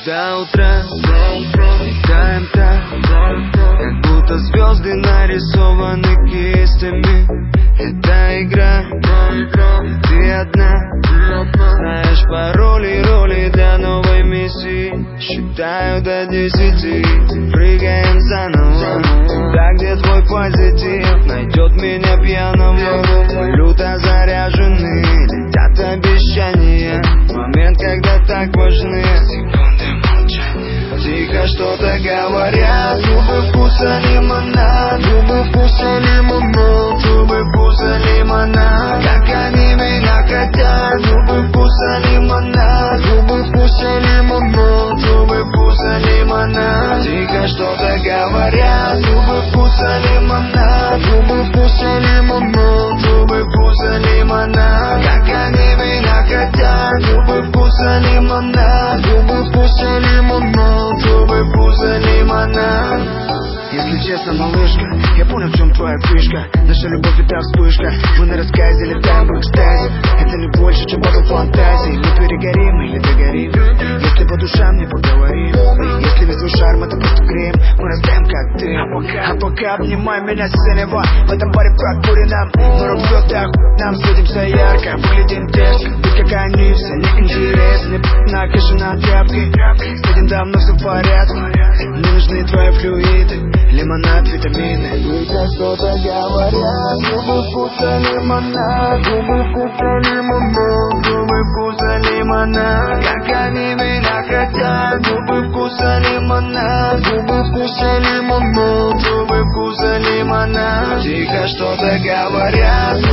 До утра летаем так, как будто звезды нарисованы кистями. Это игра, ты одна, знаешь пароли и роли для новой миссии. Считаю до 10, прыгаем заново. Туда, где твой позитив найдет меня пьяного. Мы люто заряжены, летят обещания. Момент, когда так важны секунды молчания. Тихо что-то говорят, зубы вкуса лимонад, зубы вкуса лимонад, зубы вкуса лимонад. Как они меня хотят, зубы вкуса лимонад, зубы вкуса лимонад, зубы вкуса лимонад. Тихо что-то говорят, зубы вкуса лимонад, зубы вкуса лимонад, зубы вкуса лимонад. Как они меня хотят, зубы вкуса лимонад, зубы вкуса лимонад, зубы вкуса лимонад. Если честно, малышка, я понял, в чем твоя фишка. Наша любовь это вспышка, мы на рассказе летаем в экстазе. Это не больше, чем батл фантазии. Мы перегорим или догорим, если по душам не поговорим. Если весь твой шарм это просто грим, мы растаем как ты. А пока обнимай меня слева, в этом баре прокурено. Но рок-звезды нам светимся ярко, выглядим дерзко. Быть как они, все неинтересны. Накишена тряпкой, с этим давно все в порядке. Мне нужны твои флюиды, лимонад, витамины. Тихо что-то говорят, зубы вкуса лимонад, зубы вкуса лимонад, зубы вкуса лимонад. Как они меня хотят, зубы вкуса лимонад, зубы вкуса лимонад, зубы вкуса лимонад. Тихо что-то говорят.